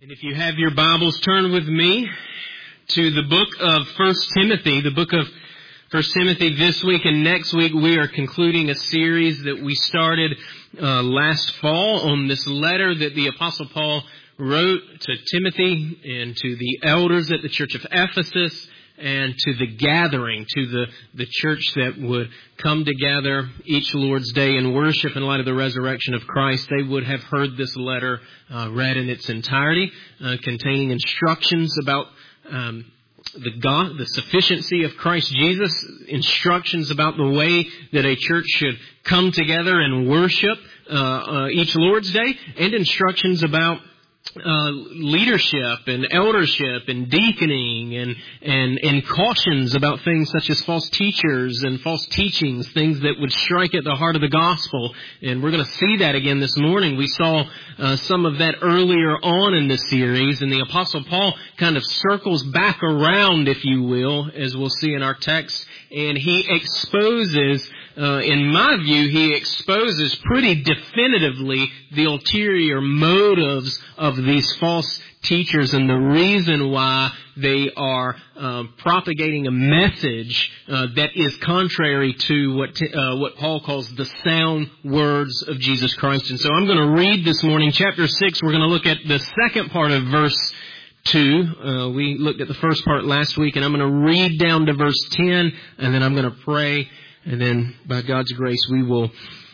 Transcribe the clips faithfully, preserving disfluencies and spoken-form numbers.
And if you have your Bibles, turn with me to the book of First Timothy, the book of First Timothy. This week and next week we are concluding a series that we started uh, last fall on this letter that the Apostle Paul wrote to Timothy and to the elders at the church of Ephesus and to the gathering, to the, the church that would come together each Lord's Day and worship in light of the resurrection of Christ. They would have heard this letter uh, read in its entirety, uh, containing instructions about um, the God, the sufficiency of Christ Jesus, instructions about the way that a church should come together and worship uh, uh, each Lord's Day, and instructions about Uh, leadership and eldership and deaconing and, and, and cautions about things such as false teachers and false teachings, things that would strike at the heart of the gospel. And we're going to see that again this morning. We saw uh, some of that earlier on in this series, and the Apostle Paul kind of circles back around, if you will, as we'll see in our text, and he exposes Uh, in my view, he exposes pretty definitively the ulterior motives of these false teachers and the reason why they are uh, propagating a message uh, that is contrary to what t- uh, what Paul calls the sound words of Jesus Christ. And so I'm going to read this morning, chapter six. We're going to look at the second part of verse two. Uh, we looked at the first part last week, and I'm going to read down to verse ten, and then I'm going to pray. And then, by God's grace, we will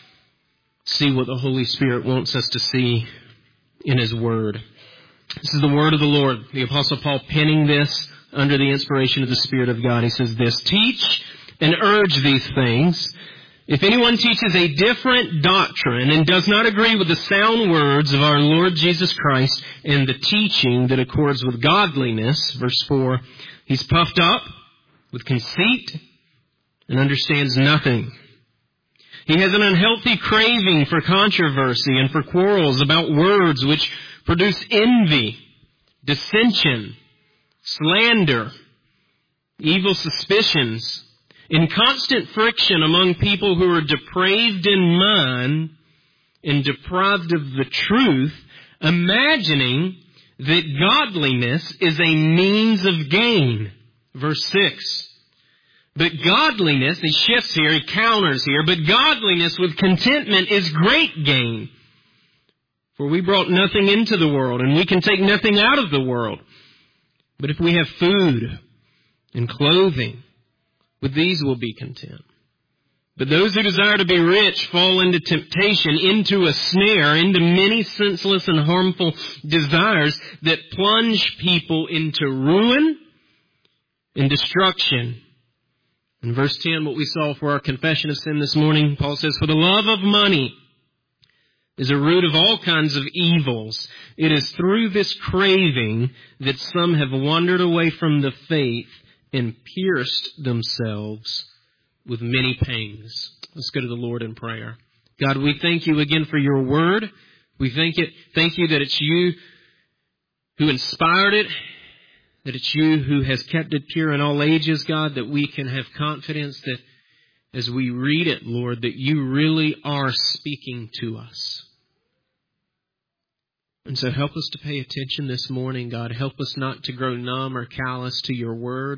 see what the Holy Spirit wants us to see in His Word. This is the Word of the Lord. The Apostle Paul penning this under the inspiration of the Spirit of God. He says this: "Teach and urge these things. If anyone teaches a different doctrine and does not agree with the sound words of our Lord Jesus Christ and the teaching that accords with godliness," verse four, "he's puffed up with conceit and understands nothing. He has an unhealthy craving for controversy and for quarrels about words which produce envy, dissension, slander, evil suspicions, and constant friction among people who are depraved in mind and deprived of the truth, imagining that godliness is a means of gain." Verse six. "But godliness," he shifts here, he counters here, "but godliness with contentment is great gain. For we brought nothing into the world, and we can take nothing out of the world. But if we have food and clothing, with these we'll be content. But those who desire to be rich fall into temptation, into a snare, into many senseless and harmful desires that plunge people into ruin and destruction." In verse ten, what we saw for our confession of sin this morning, Paul says, "For the love of money is a root of all kinds of evils. It is through this craving that some have wandered away from the faith and pierced themselves with many pangs." Let's go to the Lord in prayer. God, we thank you again for your word. We thank it. Thank you that it's you who inspired it, that it's you who has kept it pure in all ages, God, that we can have confidence that as we read it, Lord, that you really are speaking to us. And so help us to pay attention this morning, God. Help us not to grow numb or callous to your word.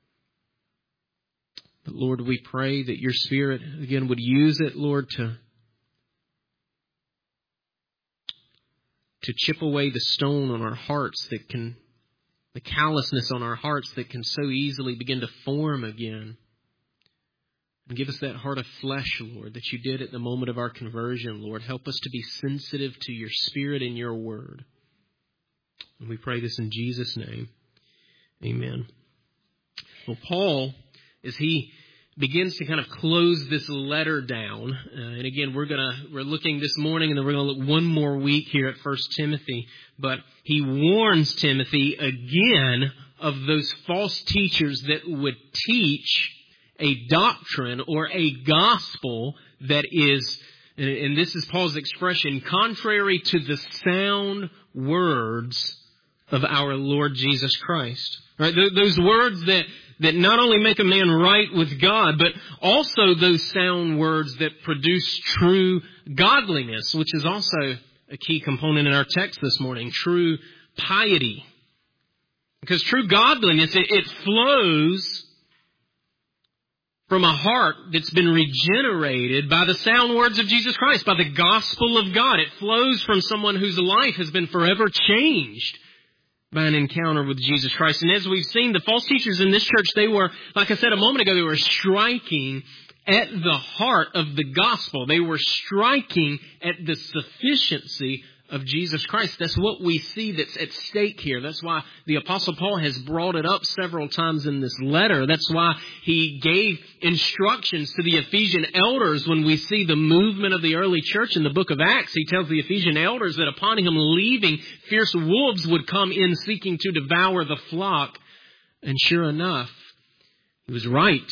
But Lord, we pray that your Spirit, again, would use it, Lord, to, to chip away the stone on our hearts that can The callousness on our hearts that can so easily begin to form again. And give us that heart of flesh, Lord, that you did at the moment of our conversion, Lord. Help us to be sensitive to your Spirit and your word. And we pray this in Jesus' name. Amen. Well, Paul, as he begins to kind of close this letter down, uh, and again, we're gonna we're looking this morning, and then we're gonna look one more week here at First Timothy. But he warns Timothy again of those false teachers that would teach a doctrine or a gospel that is, and this is Paul's expression, contrary to the sound words of our Lord Jesus Christ. Right? Those words that that not only make a man right with God, but also those sound words that produce true godliness, which is also a key component in our text this morning. True piety. Because true godliness, it, it flows from a heart that's been regenerated by the sound words of Jesus Christ, by the gospel of God. It flows from someone whose life has been forever changed by an encounter with Jesus Christ. And as we've seen, the false teachers in this church, they were, like I said a moment ago, they were striking at the heart of the gospel. They were striking at the sufficiency of Jesus Christ. That's what we see that's at stake here. That's why the Apostle Paul has brought it up several times in this letter. That's why he gave instructions to the Ephesian elders when we see the movement of the early church in the book of Acts. He tells the Ephesian elders that upon him leaving, fierce wolves would come in seeking to devour the flock. And sure enough, he was right.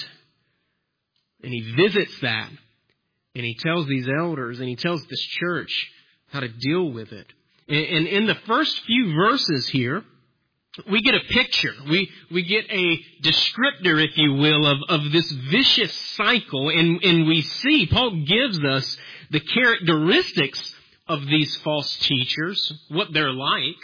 And he visits that. And he tells these elders and he tells this church how to deal with it. And in the first few verses here, we get a picture. We we get a descriptor, if you will, of, of this vicious cycle. And, and we see, Paul gives us the characteristics of these false teachers, what they're like.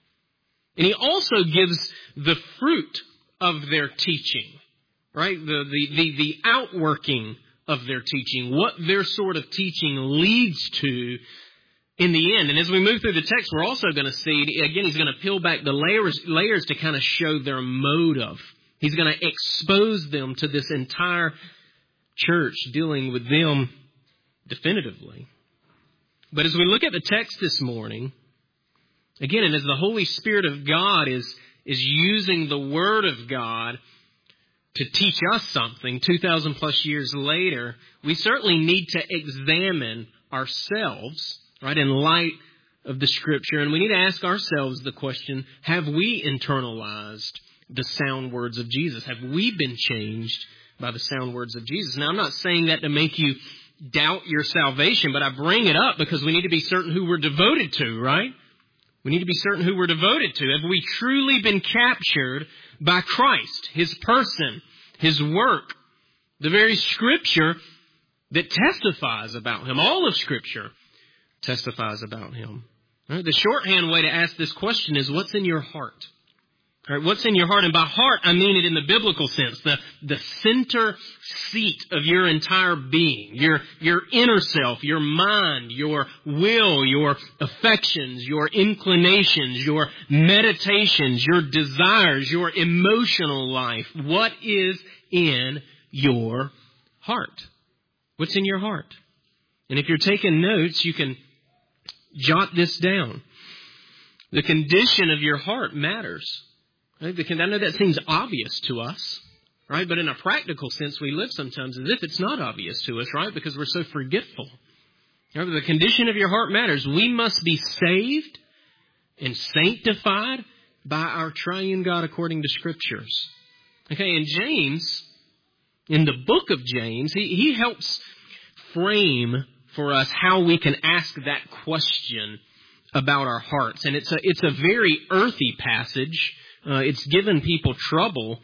And he also gives the fruit of their teaching, right? The, the, the, the outworking of their teaching, what their sort of teaching leads to in the end. And as we move through the text, we're also going to see, again, he's going to peel back the layers, layers to kind of show their motive. He's going to expose them to this entire church, dealing with them definitively. But as we look at the text this morning, again, and as the Holy Spirit of God is, is using the Word of God to teach us something two thousand plus years later, we certainly need to examine ourselves, right, in light of the Scripture. And we need to ask ourselves the question, have we internalized the sound words of Jesus? Have we been changed by the sound words of Jesus? Now, I'm not saying that to make you doubt your salvation, but I bring it up because we need to be certain who we're devoted to, right? We need to be certain who we're devoted to. Have we truly been captured by Christ, His person, His work, the very Scripture that testifies about Him? All of Scripture testifies about Him. Right? The shorthand way to ask this question is, what's in your heart? All right, what's in your heart? And by heart, I mean it in the biblical sense, the, the center seat of your entire being, your, your inner self, your mind, your will, your affections, your inclinations, your meditations, your desires, your emotional life. What is in your heart? What's in your heart? And if you're taking notes, you can jot this down. The condition of your heart matters. Right? I know that seems obvious to us, right? But in a practical sense, we live sometimes as if it's not obvious to us, right? Because we're so forgetful. Right? The condition of your heart matters. We must be saved and sanctified by our triune God according to Scriptures. Okay, and James, in the book of James, he, he helps frame for us how we can ask that question about our hearts. And it's a, it's a very earthy passage. Uh, it's given people trouble.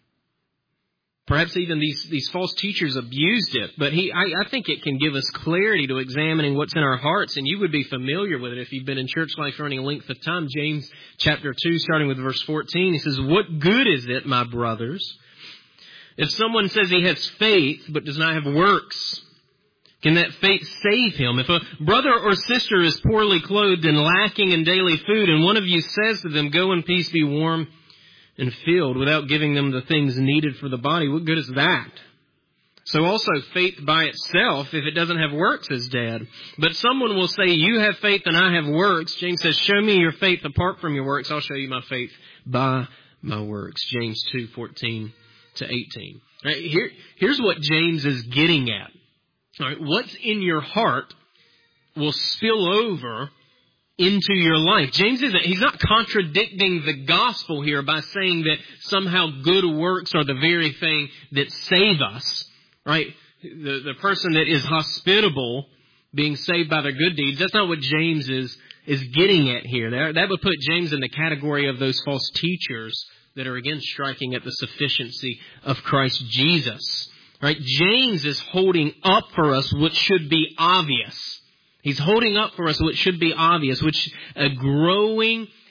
Perhaps even these, these false teachers abused it. But he, I, I think it can give us clarity to examining what's in our hearts. And you would be familiar with it if you've been in church life for any length of time. James chapter two, starting with verse fourteen, he says, "What good is it, my brothers, if someone says he has faith but does not have works? Can that faith save him? If a brother or sister is poorly clothed and lacking in daily food, and one of you says to them, 'Go in peace, be warm and filled,' without giving them the things needed for the body, what good is that? So also faith by itself, if it doesn't have works, is dead. But someone will say, 'You have faith and I have works.' James says, 'Show me your faith apart from your works. I'll show you my faith by my works.'" James two, fourteen to eighteen. Right, here, here's what James is getting at. All right, what's in your heart will spill over into your life. James isn't, he's not contradicting the gospel here by saying that somehow good works are the very thing that save us, right? The, the person that is hospitable being saved by their good deeds, that's not what James is, is getting at here. That, that would put James in the category of those false teachers that are again striking at the sufficiency of Christ Jesus. Right? James is holding up for us what should be obvious. He's holding up for us what should be obvious, which a growing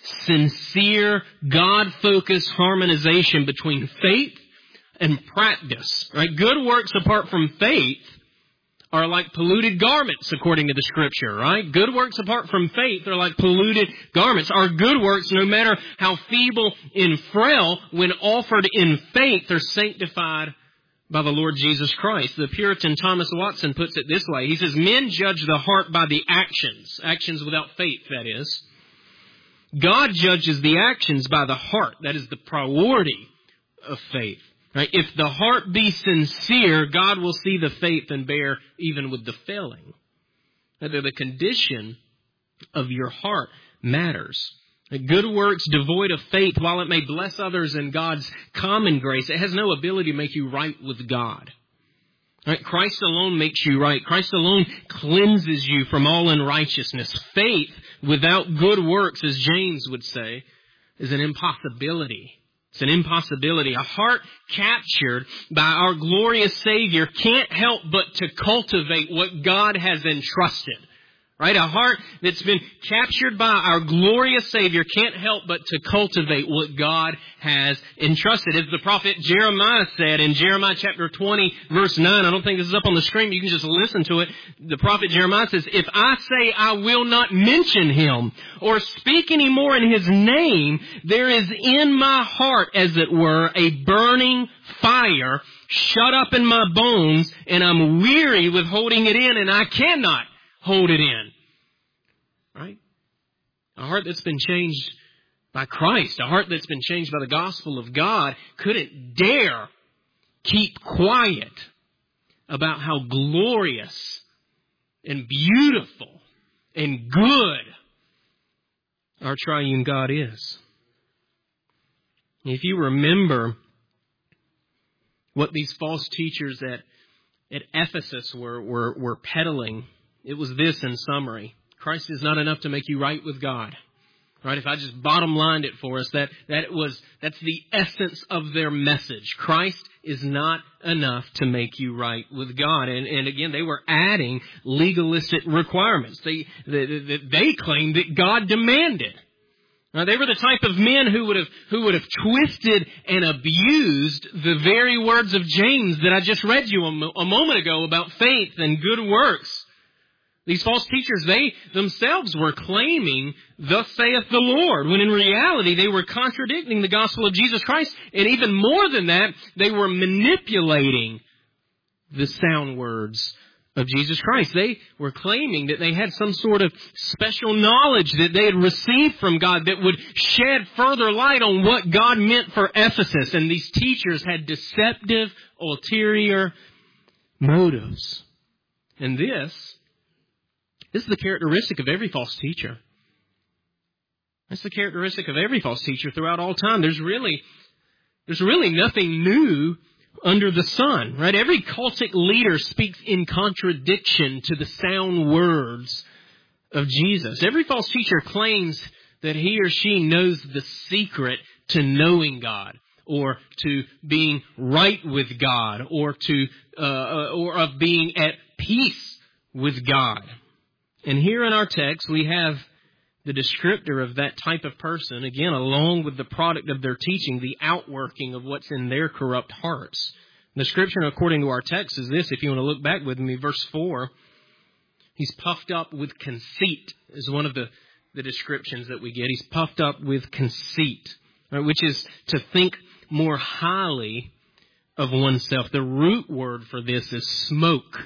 sincere, God-focused harmonization between faith and practice. Right? Good works apart from faith are like polluted garments, according to the Scripture, right? Good works apart from faith are like polluted garments. Our good works, no matter how feeble and frail, when offered in faith, are sanctified by the Lord Jesus Christ. The Puritan Thomas Watson puts it this way. He says, men judge the heart by the actions. Actions without faith, that is. God judges the actions by the heart. That is the priority of faith. Right? If the heart be sincere, God will see the faith and bear even with the failing. The condition of your heart matters. Good works devoid of faith, while it may bless others in God's common grace, it has no ability to make you right with God. Right? Christ alone makes you right. Christ alone cleanses you from all unrighteousness. Faith without good works, as James would say, is an impossibility. It's an impossibility. A heart captured by our glorious Savior can't help but to cultivate what God has entrusted. Right? A heart that's been captured by our glorious Savior can't help but to cultivate what God has entrusted. As the prophet Jeremiah said in Jeremiah chapter twenty, verse nine, I don't think this is up on the screen, you can just listen to it. The prophet Jeremiah says, if I say I will not mention him or speak any more in his name, there is in my heart, as it were, a burning fire shut up in my bones, and I'm weary with holding it in, and I cannot hold it in. Right? A heart that's been changed by Christ, a heart that's been changed by the gospel of God, couldn't dare keep quiet about how glorious and beautiful and good our triune God is. If you remember what these false teachers at, at Ephesus were, were, were peddling, it was this in summary. Christ is not enough to make you right with God. Right? If I just bottom lined it for us, that, that was, that's the essence of their message. Christ is not enough to make you right with God. And, and again, they were adding legalistic requirements. They, they, they, they claimed that God demanded. Now, they were the type of men who would have, who would have twisted and abused the very words of James that I just read you a, mo- a moment ago about faith and good works. These false teachers, they themselves were claiming, thus saith the Lord, when in reality they were contradicting the gospel of Jesus Christ. And even more than that, they were manipulating the sound words of Jesus Christ. They were claiming that they had some sort of special knowledge that they had received from God that would shed further light on what God meant for Ephesus. And these teachers had deceptive, ulterior motives. And this... This is the characteristic of every false teacher. That's the characteristic of every false teacher throughout all time. There's really, there's really nothing new under the sun, right? Every cultic leader speaks in contradiction to the sound words of Jesus. Every false teacher claims that he or she knows the secret to knowing God, or to being right with God, or to, uh, or of being at peace with God. And here in our text, we have the descriptor of that type of person, again, along with the product of their teaching, the outworking of what's in their corrupt hearts. The description, according to our text, is this. If you want to look back with me, verse four, he's puffed up with conceit, is one of the, the descriptions that we get. He's puffed up with conceit, right, which is to think more highly of oneself. The root word for this is smoke.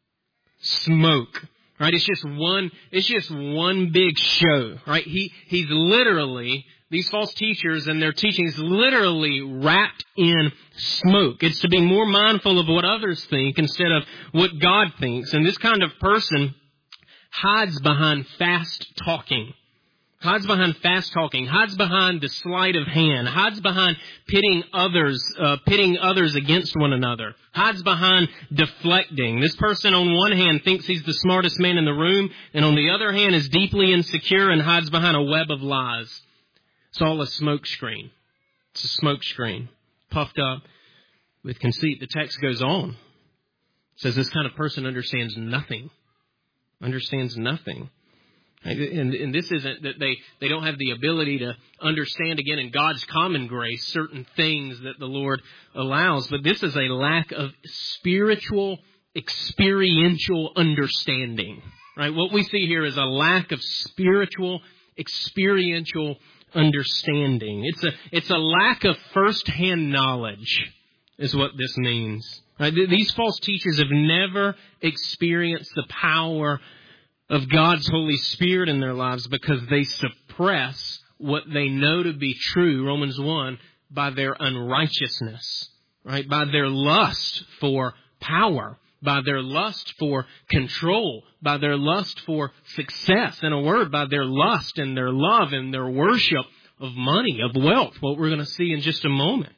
Smoke. Right, it's just one, it's just one big show, right? He, he's literally, these false teachers and their teachings literally wrapped in smoke. It's to be more mindful of what others think instead of what God thinks. And this kind of person hides behind fast talking. Hides behind fast talking, hides behind the sleight of hand, hides behind pitting others, uh, pitting others against one another, hides behind deflecting. This person on one hand thinks he's the smartest man in the room, and on the other hand is deeply insecure and hides behind a web of lies. It's all a smoke screen. It's a smoke screen, puffed up with conceit. The text goes on. It says this kind of person understands nothing. Understands nothing. And, and this isn't that they, they don't have the ability to understand, again, in God's common grace, certain things that the Lord allows. But this is a lack of spiritual, experiential understanding. Right? What we see here is a lack of spiritual, experiential understanding. It's a, it's a lack of first-hand knowledge is what this means. Right? These false teachers have never experienced the power of God's Holy Spirit in their lives because they suppress what they know to be true, Romans one, by their unrighteousness, right? By their lust for power, by their lust for control, by their lust for success. In a word, by their lust and their love and their worship of money, of wealth, what we're going to see in just a moment.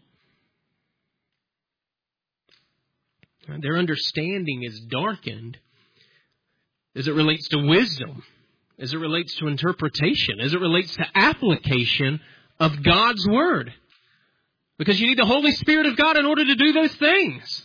Their understanding is darkened as it relates to wisdom, as it relates to interpretation, as it relates to application of God's Word. Because you need the Holy Spirit of God in order to do those things.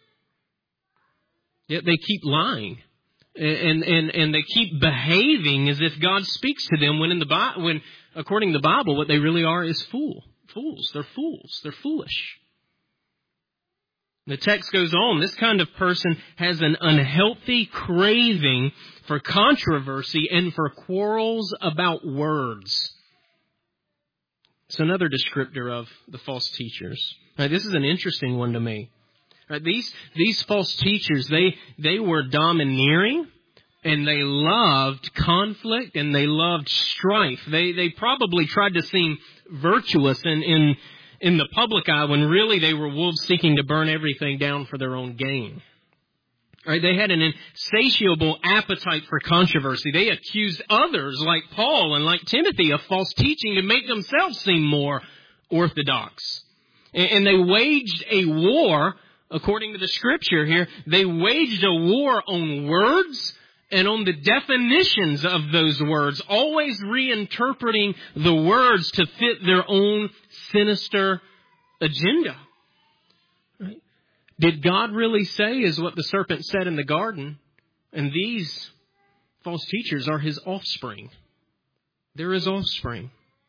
Yet they keep lying. And, and, and they keep behaving as if God speaks to them when in the Bible, when according to the Bible, what they really are is fool. Fools. They're fools. They're foolish. The text goes on. This kind of person has an unhealthy craving for controversy and for quarrels about words. It's another descriptor of the false teachers. Now, this is an interesting one to me. Right, these these false teachers, they they were domineering and they loved conflict and they loved strife. They they probably tried to seem virtuous in in in the public eye when really they were wolves seeking to burn everything down for their own gain. Right? They had an insatiable appetite for controversy. They accused others like Paul and like Timothy of false teaching to make themselves seem more orthodox. And they waged a war, according to the scripture here, they waged a war on words and on the definitions of those words, always reinterpreting the words to fit their own sinister agenda. Right? Did God really say, is what the serpent said in the garden, and these false teachers are his offspring? They're his offspring.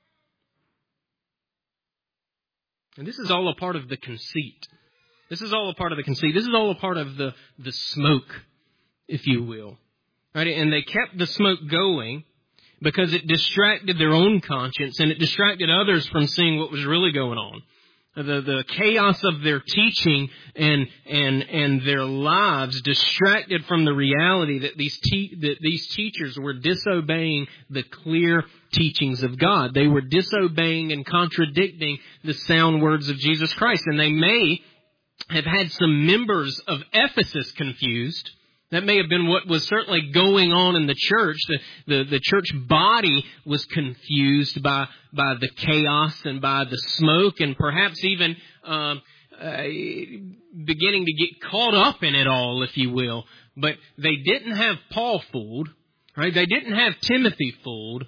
And this is all a part of the conceit. This is all a part of the conceit. This is all a part of the, the smoke, if you will. Right? And they kept the smoke going because it distracted their own conscience and it distracted others from seeing what was really going on. The, the chaos of their teaching and, and, and their lives distracted from the reality that these, te- that these teachers were disobeying the clear teachings of God. They were disobeying and contradicting the sound words of Jesus Christ. And they may have had some members of Ephesus confused. That may have been what was certainly going on in the church. The, the, the church body was confused by, by the chaos and by the smoke and perhaps even um, uh, beginning to get caught up in it all, if you will. But they didn't have Paul fooled, right? They didn't have Timothy fooled.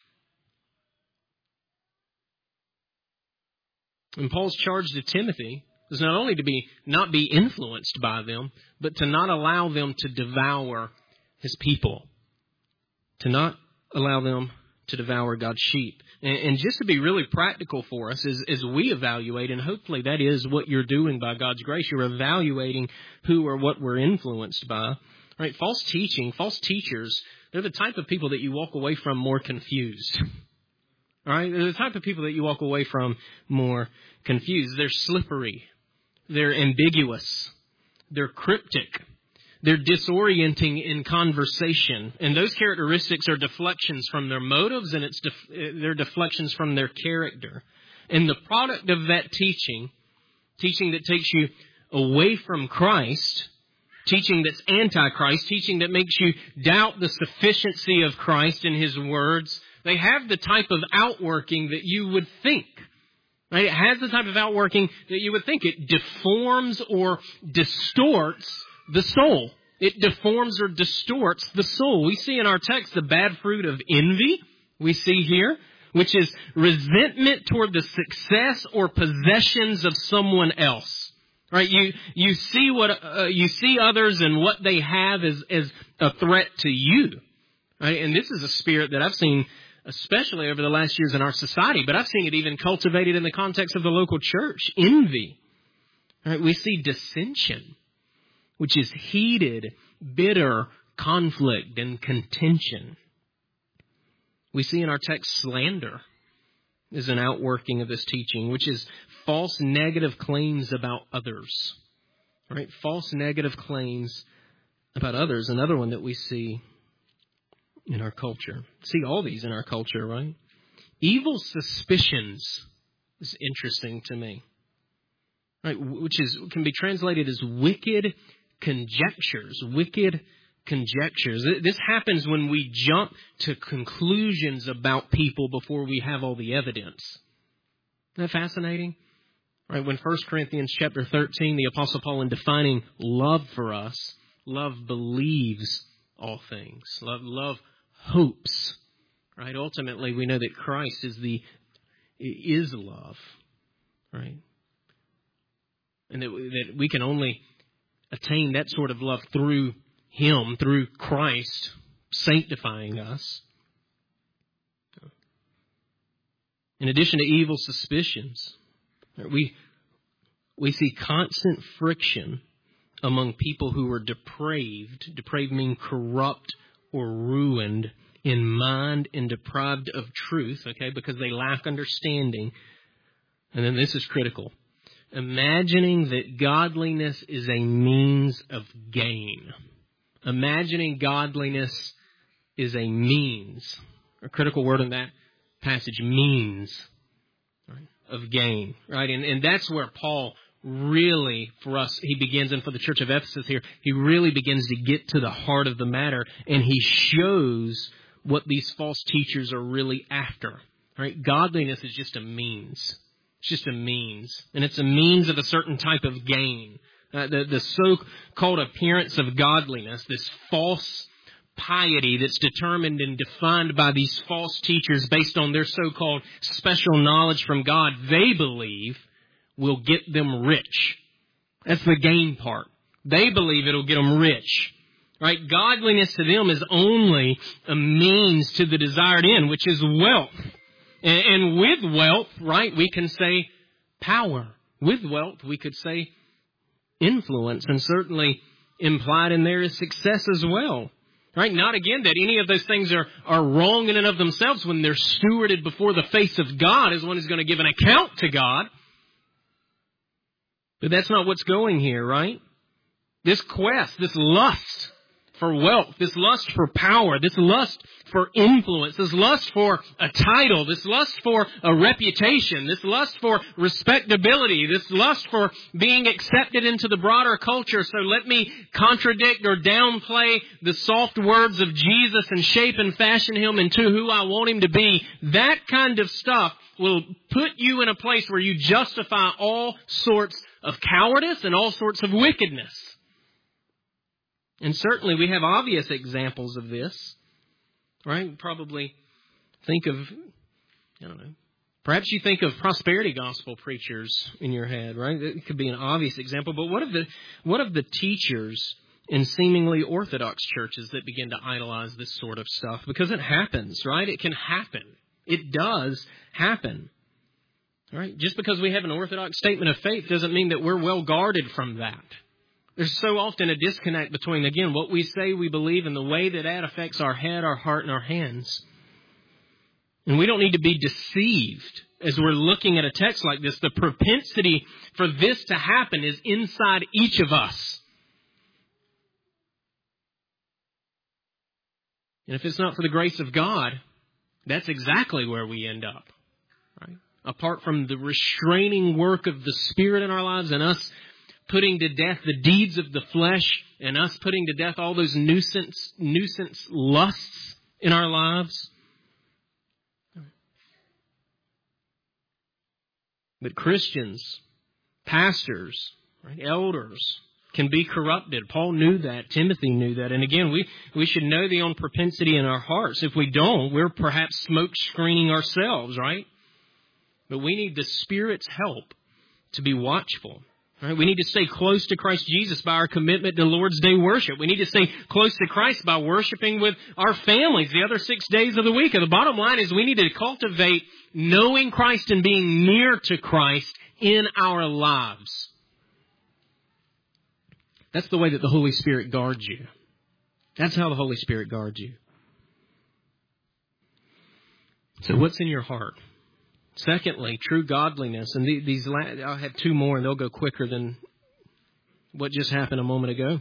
And Paul's charge to Timothy is not only to be not be influenced by them, but to not allow them to devour his people. To not allow them to devour God's sheep. And, and just to be really practical for us as, as we evaluate, and hopefully that is what you're doing by God's grace. You're evaluating who or what we're influenced by. Right? False teaching, false teachers, they're the type of people that you walk away from more confused. All right? They're the type of people that you walk away from more confused. They're slippery. They're ambiguous. They're cryptic. They're disorienting in conversation. And those characteristics are deflections from their motives, and it's def- they're deflections from their character. And the product of that teaching, teaching that takes you away from Christ, teaching that's anti-Christ, teaching that makes you doubt the sufficiency of Christ and his words, they have the type of outworking that you would think. Right? It has the type of outworking that you would think. It deforms or distorts the soul. It deforms or distorts the soul. We see in our text the bad fruit of envy, we see here, which is resentment toward the success or possessions of someone else. Right? You you see what uh, you see others and what they have as, as a threat to you. Right? And this is a spirit that I've seen, especially over the last years in our society, but I've seen it even cultivated in the context of the local church. Envy. Right? We see dissension, which is heated, bitter conflict and contention. We see in our text slander is an outworking of this teaching, which is false negative claims about others. Right? False negative claims about others. Another one that we see in our culture. See all these in our culture, right? Evil suspicions is interesting to me. Right? Which is can be translated as wicked conjectures. Wicked conjectures. This happens when we jump to conclusions about people before we have all the evidence. Isn't that fascinating? Right? When First Corinthians chapter thirteen, the Apostle Paul, in defining love for us, love believes all things. Love, love hopes. Right? Ultimately, we know that Christ is the is love. Right? And that, that we can only attain that sort of love through Him, through Christ sanctifying us. In addition to evil suspicions, we we see constant friction among people who are depraved. Depraved meaning corrupt or ruined in mind and deprived of truth, okay, because they lack understanding. And then this is critical. Imagining that godliness is a means of gain. Imagining godliness is a means. A critical word in that passage, means, right, of gain. Right? And, and that's where Paul really, for us, he begins, and for the church of Ephesus here, he really begins to get to the heart of the matter, and he shows what these false teachers are really after. Right? Godliness is just a means. It's just a means. And it's a means of a certain type of gain. Uh, the, the so-called appearance of godliness, this false piety that's determined and defined by these false teachers based on their so-called special knowledge from God, they believe will get them rich. That's the gain part. They believe it'll get them rich. Right? Godliness to them is only a means to the desired end, which is wealth. And, and with wealth, right, we can say power. With wealth, we could say influence, and certainly implied in there is success as well. Right? Not again that any of those things are, are wrong in and of themselves when they're stewarded before the face of God as one who's going to give an account to God. But that's not what's going here, right? This quest, this lust for wealth, this lust for power, this lust for influence, this lust for a title, this lust for a reputation, this lust for respectability, this lust for being accepted into the broader culture. So let me contradict or downplay the soft words of Jesus and shape and fashion Him into who I want Him to be. That kind of stuff will put you in a place where you justify all sorts of cowardice and all sorts of wickedness. And certainly we have obvious examples of this, right? Probably think of, I don't know, perhaps you think of prosperity gospel preachers in your head, right? It could be an obvious example. But what of the what of the teachers in seemingly orthodox churches that begin to idolize this sort of stuff? Because it happens, right? It can happen. It does happen. All right? Just because we have an orthodox statement of faith doesn't mean that we're well guarded from that. There's so often a disconnect between, again, what we say we believe and the way that that affects our head, our heart, and our hands. And we don't need to be deceived as we're looking at a text like this. The propensity for this to happen is inside each of us. And if it's not for the grace of God, that's exactly where we end up. Right? Apart from the restraining work of the Spirit in our lives and us putting to death the deeds of the flesh and us putting to death all those nuisance, nuisance lusts in our lives. But Christians, pastors, right, elders can be corrupted. Paul knew that. Timothy knew that. And again, we, we should know the own propensity in our hearts. If we don't, we're perhaps smoke screening ourselves, right? But we need the Spirit's help to be watchful. Right? We need to stay close to Christ Jesus by our commitment to Lord's Day worship. We need to stay close to Christ by worshiping with our families the other six days of the week. And the bottom line is we need to cultivate knowing Christ and being near to Christ in our lives. That's the way that the Holy Spirit guards you. That's how the Holy Spirit guards you. So what's in your heart? Secondly, true godliness. And these, I'll have two more and they'll go quicker than what just happened a moment ago.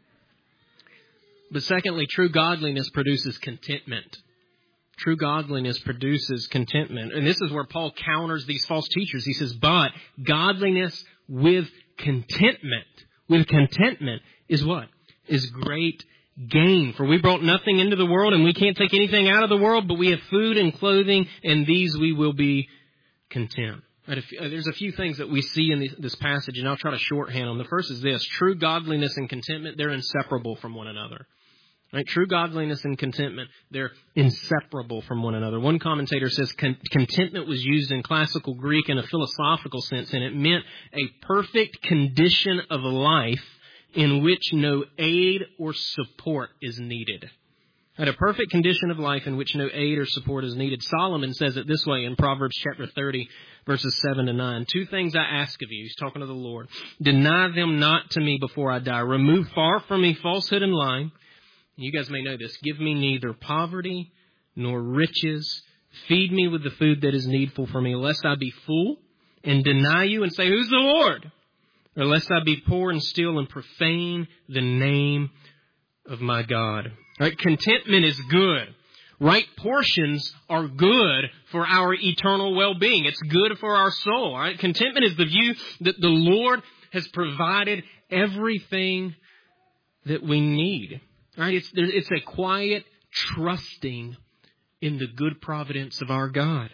But secondly, true godliness produces contentment. True godliness produces contentment. And this is where Paul counters these false teachers. He says, but godliness with contentment, with contentment is what? Is great gain. For we brought nothing into the world and we can't take anything out of the world, but we have food and clothing, and these we will be content. Right, there's a few things that we see in this passage, and I'll try to shorthand them. The first is this: true godliness and contentment, they're inseparable from one another. Right? True godliness and contentment, they're inseparable from one another. One commentator says con- contentment was used in classical Greek in a philosophical sense, and it meant a perfect condition of life in which no aid or support is needed. At a perfect condition of life in which no aid or support is needed. Solomon says it this way in Proverbs chapter thirty, verses seven to nine. Two things I ask of you. He's talking to the Lord. Deny them not to me before I die. Remove far from me falsehood and lying. You guys may know this. Give me neither poverty nor riches. Feed me with the food that is needful for me, lest I be full and deny you and say, who's the Lord? Or lest I be poor and steal and profane the name of my God. Right? Contentment is good. Right portions are good for our eternal well-being. It's good for our soul. Right? Contentment is the view that the Lord has provided everything that we need. Right? It's, it's a quiet trusting in the good providence of our God.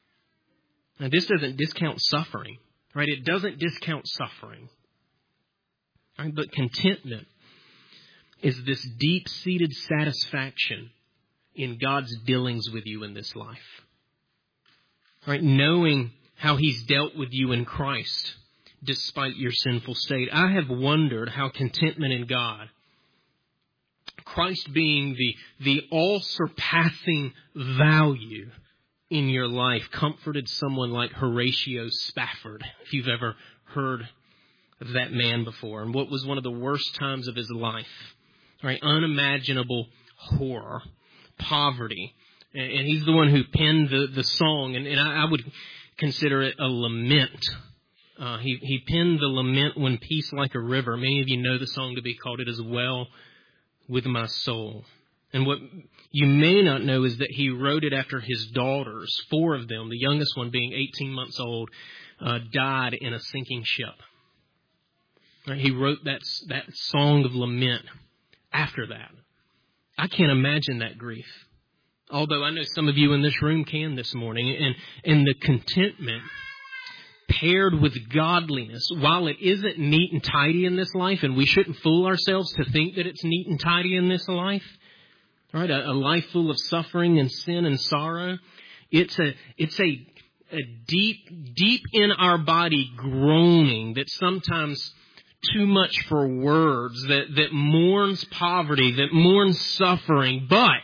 Now, this doesn't discount suffering. Right? It doesn't discount suffering. Right? But contentment is this deep-seated satisfaction in God's dealings with you in this life. Right? Knowing how He's dealt with you in Christ despite your sinful state. I have wondered how contentment in God, Christ being the, the all-surpassing value in your life, comforted someone like Horatio Spafford, if you've ever heard of that man before, and what was one of the worst times of his life. Right, unimaginable horror, poverty. And, and he's the one who penned the, the song, and, and I, I would consider it a lament. Uh, he, he penned the lament, When Peace Like a River. Many of you know the song to be called It Is Well With My Soul. And what you may not know is that he wrote it after his daughters, four of them, the youngest one being eighteen months old, uh, died in a sinking ship. Right, he wrote that, that song of lament after that. I can't imagine that grief. Although I know some of you in this room can this morning. And, and the contentment paired with godliness, while it isn't neat and tidy in this life, and we shouldn't fool ourselves to think that it's neat and tidy in this life, right? A, a life full of suffering and sin and sorrow. It's a, it's a, a deep, deep in our body groaning that sometimes too much for words, that, that mourns poverty, that mourns suffering, but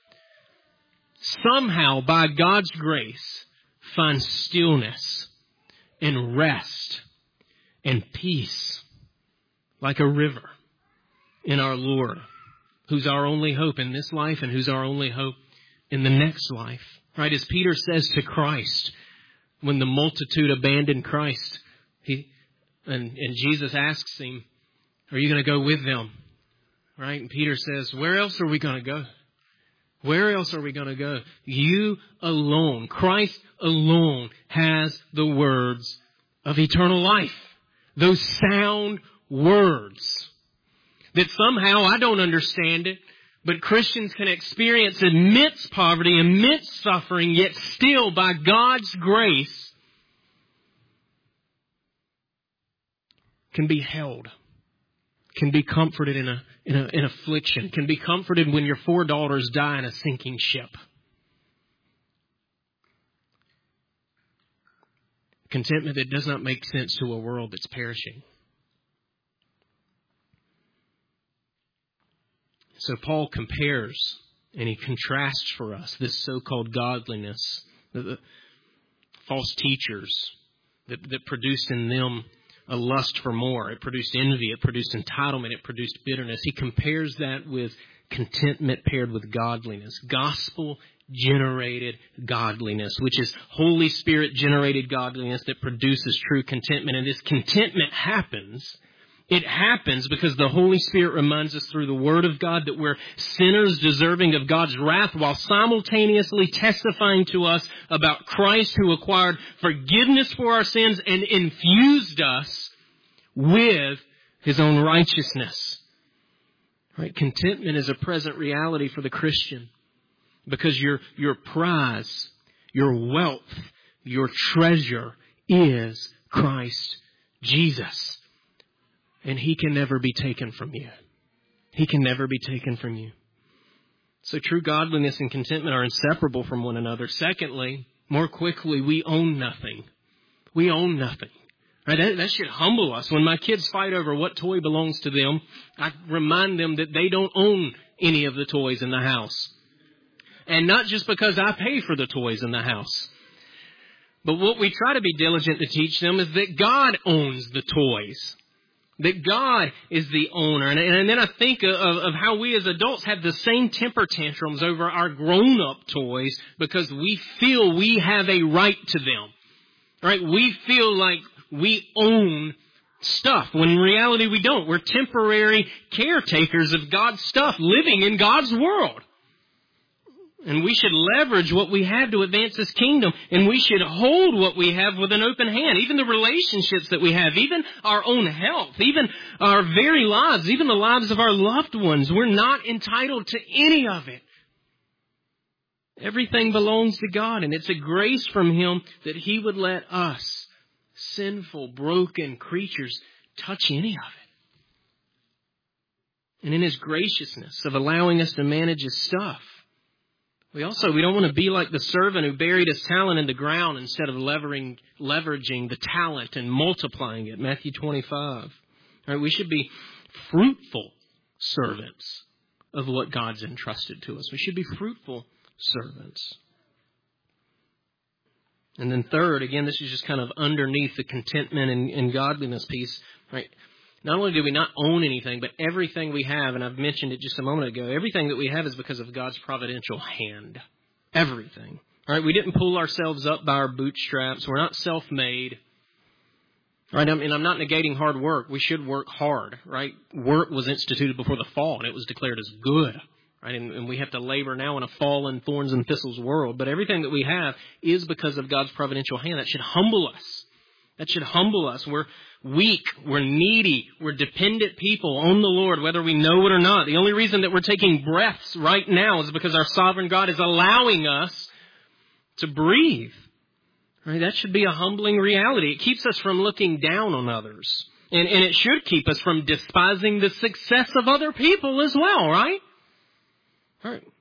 somehow by God's grace finds stillness and rest and peace like a river in our Lord, who's our only hope in this life and who's our only hope in the next life. Right? As Peter says to Christ, when the multitude abandoned Christ, he And, and Jesus asks him, are you going to go with them? Right? And Peter says, where else are we going to go? Where else are we going to go? You alone, Christ alone, has the words of eternal life. Those sound words that somehow, I don't understand it, but Christians can experience immense poverty, immense suffering, yet still by God's grace can be held, can be comforted in a, in a in affliction, can be comforted when your four daughters die in a sinking ship. Contentment that does not make sense to a world that's perishing. So Paul compares and he contrasts for us this so-called godliness, the, the false teachers that, that produced in them a lust for more. It produced envy. It produced entitlement. It produced bitterness. He compares that with contentment paired with godliness. Gospel-generated godliness, which is Holy Spirit-generated godliness that produces true contentment. And this contentment happens. It happens because the Holy Spirit reminds us through the Word of God that we're sinners deserving of God's wrath, while simultaneously testifying to us about Christ, who acquired forgiveness for our sins and infused us with His own righteousness. Right? Contentment is a present reality for the Christian because your, your prize, your wealth, your treasure is Christ Jesus. And He can never be taken from you. He can never be taken from you. So true godliness and contentment are inseparable from one another. Secondly, more quickly, we own nothing. We own nothing. Right? That, that should humble us. When my kids fight over what toy belongs to them, I remind them that they don't own any of the toys in the house. And not just because I pay for the toys in the house. But what we try to be diligent to teach them is that God owns the toys. That God is the owner. And, and then I think of, of how we as adults have the same temper tantrums over our grown-up toys because we feel we have a right to them. Right? We feel like we own stuff when in reality we don't. We're temporary caretakers of God's stuff living in God's world. And we should leverage what we have to advance His kingdom. And we should hold what we have with an open hand. Even the relationships that we have, even our own health, even our very lives, even the lives of our loved ones. We're not entitled to any of it. Everything belongs to God. And it's a grace from Him that He would let us, sinful, broken creatures, touch any of it. And in His graciousness of allowing us to manage His stuff. We also, we don't want to be like the servant who buried his talent in the ground instead of levering, leveraging the talent and multiplying it. Matthew twenty-five. All right, we should be fruitful servants of what God's entrusted to us. We should be fruitful servants. And then third, again, this is just kind of underneath the contentment and, and godliness piece, right? Not only do we not own anything, but everything we have, and I've mentioned it just a moment ago, everything that we have is because of God's providential hand. Everything. All right, we didn't pull ourselves up by our bootstraps. We're not self-made. Right? I mean, I'm not negating hard work. We should work hard, right? Work was instituted before the fall, and it was declared as good. Right? And, and we have to labor now in a fallen, thorns and thistles world. But everything that we have is because of God's providential hand. That should humble us. That should humble us. We're weak, we're needy, we're dependent people on the Lord, whether we know it or not. The only reason that we're taking breaths right now is because our sovereign God is allowing us to breathe. Right? That should be a humbling reality. It keeps us from looking down on others. And, and it should keep us from despising the success of other people as well, right? All right.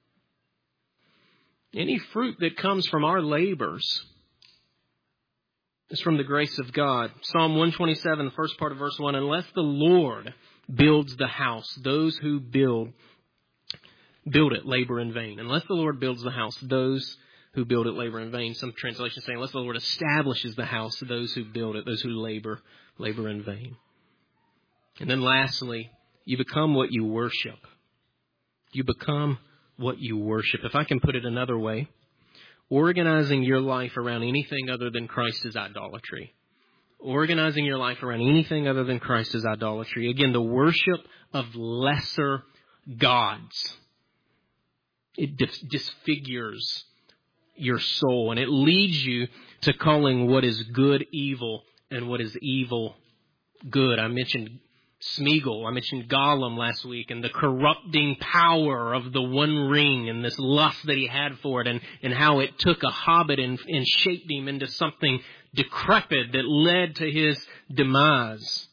Any fruit that comes from our labors is from the grace of God. Psalm one twenty-seven, the first part of verse one, unless the Lord builds the house, those who build, build it labor in vain. Unless the Lord builds the house, those who build it labor in vain. Some translations say, unless the Lord establishes the house, those who build it, those who labor, labor in vain. And then lastly, you become what you worship. You become what you worship. If I can put it another way, organizing your life around anything other than Christ is idolatry. Organizing your life around anything other than Christ is idolatry. Again, the worship of lesser gods. It dis- disfigures your soul, and it leads you to calling what is good evil and what is evil good. I mentioned Smeagol, I mentioned Gollum last week, and the corrupting power of the One Ring and this lust that he had for it, and, and how it took a hobbit and, and shaped him into something decrepit that led to his demise.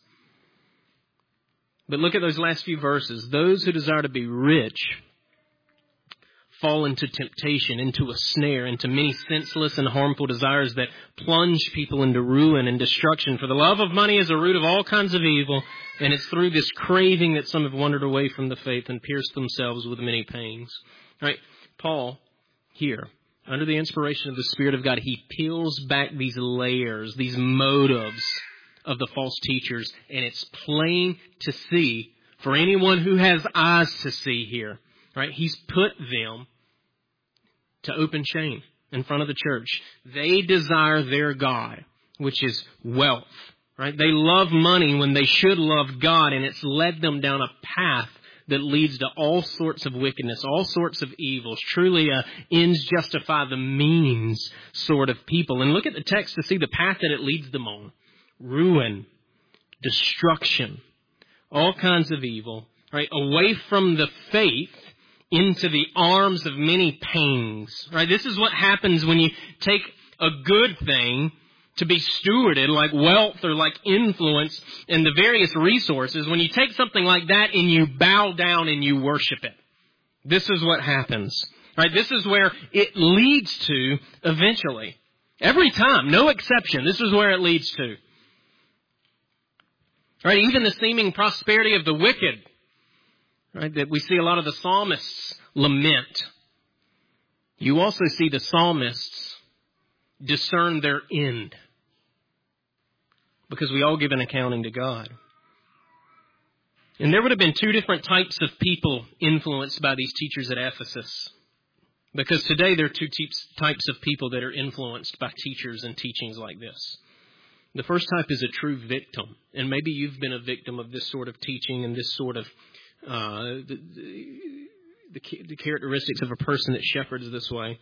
But look at those last few verses. Those who desire to be rich fall into temptation, into a snare, into many senseless and harmful desires that plunge people into ruin and destruction. For the love of money is the root of all kinds of evil, and it's through this craving that some have wandered away from the faith and pierced themselves with many pains. All right, Paul, here, under the inspiration of the Spirit of God, he peels back these layers, these motives of the false teachers, and it's plain to see for anyone who has eyes to see here. Right? He's put them to open shame in front of the church. They desire their God, which is wealth. Right? They love money when they should love God, and it's led them down a path that leads to all sorts of wickedness, all sorts of evils. Truly, uh, ends justify the means sort of people. And look at the text to see the path that it leads them on. Ruin, destruction, all kinds of evil. Right? Away from the faith, into the arms of many pangs. Right? This is what happens when you take a good thing to be stewarded, like wealth or like influence and the various resources. When you take something like that and you bow down and you worship it. This is what happens. Right? This is where it leads to eventually. Every time, no exception. This is where it leads to. Right? Even the seeming prosperity of the wicked. Right, that we see a lot of the psalmists lament. You also see the psalmists discern their end. Because we all give an accounting to God. And there would have been two different types of people influenced by these teachers at Ephesus. Because today there are two types of people that are influenced by teachers and teachings like this. The first type is a true victim. And maybe you've been a victim of this sort of teaching and this sort of Uh, the, the, the characteristics of a person that shepherds this way.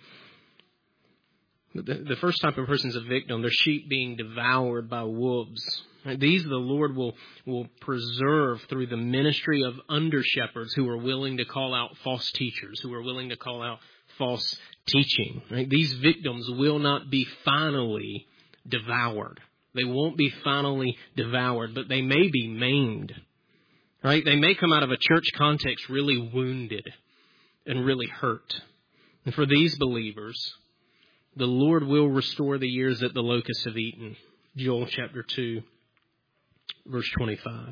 The, the first type of person is a victim. They're sheep being devoured by wolves. Right? These the Lord will, will preserve through the ministry of under-shepherds who are willing to call out false teachers, who are willing to call out false teaching. Right? These victims will not be finally devoured. They won't be finally devoured, but they may be maimed. Right? They may come out of a church context really wounded and really hurt. And for these believers, the Lord will restore the years that the locusts have eaten. Joel chapter two, verse twenty-five.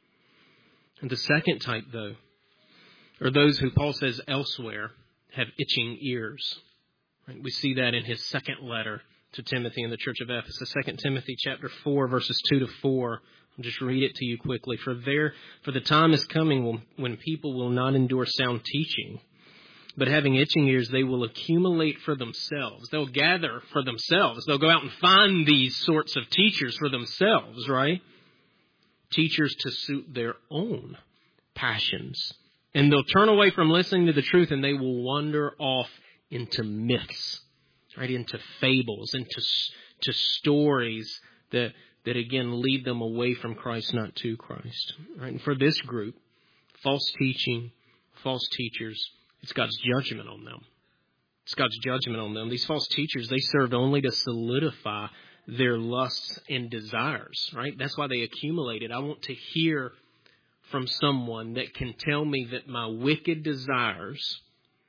And the second type, though, are those who Paul says elsewhere have itching ears. Right? We see that in his second letter to Timothy in the church of Ephesus. Second Timothy chapter four, verses two to four. I'll just read it to you quickly. For there, for the time is coming when people will not endure sound teaching, but having itching ears, they will accumulate for themselves. They'll gather for themselves. They'll go out and find these sorts of teachers for themselves, right? Teachers to suit their own passions. And they'll turn away from listening to the truth, and they will wander off into myths, right? Into fables, into to stories that that again lead them away from Christ, not to Christ. Right? And for this group, false teaching, false teachers, it's God's judgment on them. It's God's judgment on them. These false teachers, they served only to solidify their lusts and desires, right? That's why they accumulated. I want to hear from someone that can tell me that my wicked desires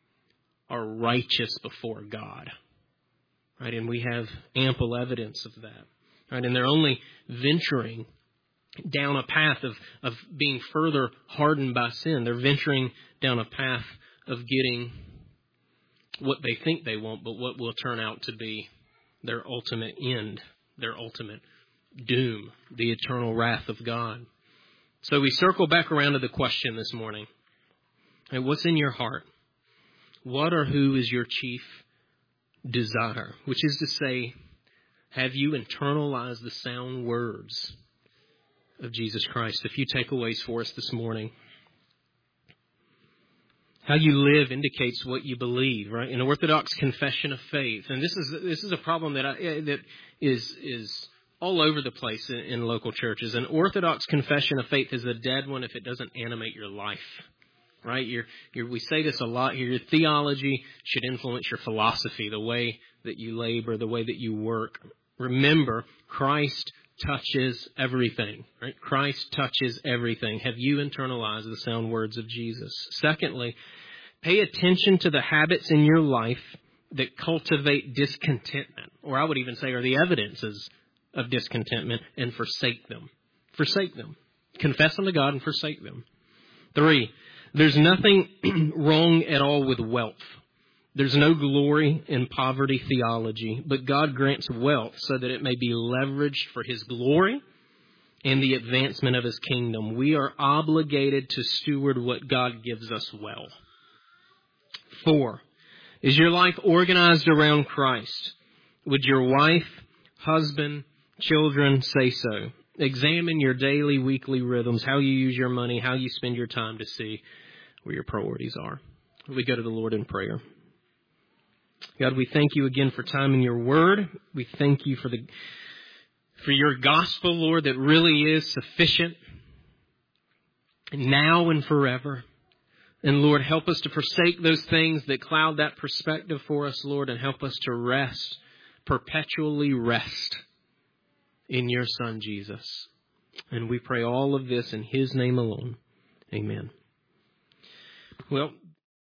are righteous before God, right? And we have ample evidence of that. Right, and they're only venturing down a path of, of being further hardened by sin. They're venturing down a path of getting what they think they want, but what will turn out to be their ultimate end, their ultimate doom, the eternal wrath of God. So we circle back around to the question this morning. Hey, what's in your heart? What or who is your chief desire? Which is to say, have you internalized the sound words of Jesus Christ? A few takeaways for us this morning. How you live indicates what you believe, right? An orthodox confession of faith, and this is this is a problem that I, that is is all over the place in, in local churches. An orthodox confession of faith is a dead one if it doesn't animate your life. Right? Your, your, we say this a lot here. Your theology should influence your philosophy, the way that you labor, the way that you work. Remember, Christ touches everything, right? Christ touches everything. Have you internalized the sound words of Jesus? Secondly, Pay attention to the habits in your life that cultivate discontentment, or I would even say are the evidences of discontentment, and forsake them. Forsake them. Confess them to God and forsake them. Three, there's nothing wrong at all with wealth. There's no glory in poverty theology, but God grants wealth so that it may be leveraged for His glory and the advancement of His kingdom. We are obligated to steward what God gives us well. Four, is your life organized around Christ? Would your wife, husband, children say so? Examine your daily, weekly rhythms, how you use your money, how you spend your time to see where your priorities are. We go to the Lord in prayer. God, we thank you again for time in your word. We thank you for the for your gospel, Lord, that really is sufficient now and forever. And Lord, help us to forsake those things that cloud that perspective for us, Lord, and help us to rest, perpetually rest in your Son, Jesus. And we pray all of this in His name alone. Amen. Well,